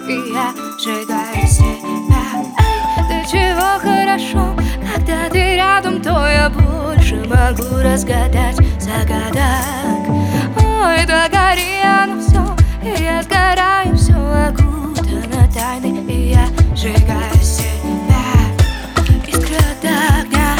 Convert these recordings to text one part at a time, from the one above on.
и я сжигаю себя. Эй, до чего хорошо, когда ты рядом, то я больше могу разгадать загадок. Ой, да гори оно все, и я сгораю, все окутано тайной, и я сжигаю себя. Искры от огня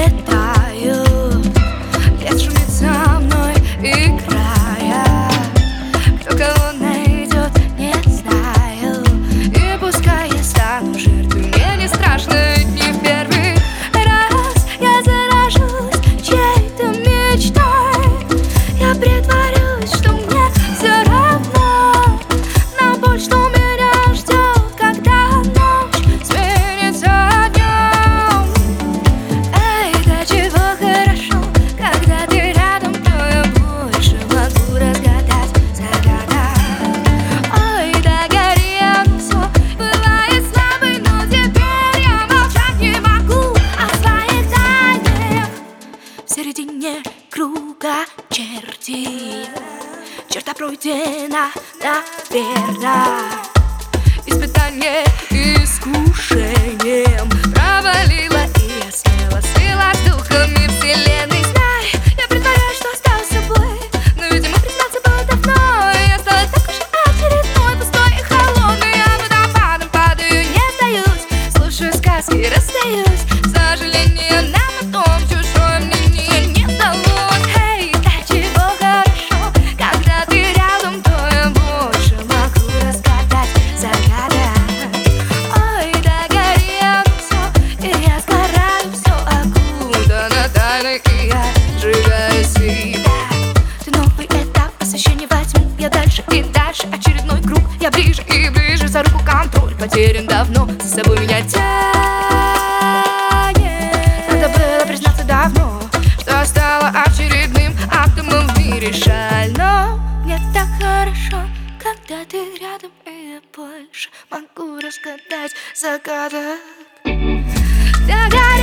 летают, лес шумит со мной, играя. Кто кого найдет, не знаю, и пускай я стану жертвой, мне не страшно, ведь не в первый раз я заражусь чьей-то мечтой. Я притворюсь, что мне все равно на боль, что меня ждет, когда ночь сменится днем. Эй, до чего хорошо, когда ты рядом, то я больше могу разгадать загадок. Ой, да гори оно все, бывает слабый, но теперь я молчать не могу о своих тайнах. В середине круга черти, черта пройдена, наверно. Испытание искушением провалила, и я смело слилась с духами вселенной. Знай, я притворяюсь, что осталась собой, но, видимо, признаться было давно. Я стала так уж очередной, пустой и холодной. Я водопадом падаю, не сдаюсь, слушаю сказки, расстаюсь. К сожалению, нам о том чужое мнение не сдалось. Эй, до чего хорошо, когда ты рядом, то я больше могу разгадать загадок. Ой, да гори оно все, и я сгораю, все окутано тайной, и я сжигаю себя. Ты новый этап посвящения во тьму, я дальше и дальше, очередной круг, я ближе и ближе, за руку контроль потерян давно, за собой меня тянет. Надо было признаться давно, что стало очередным атомом в мире шаль. Но мне так хорошо, когда ты рядом, и я больше могу разгадать загадок.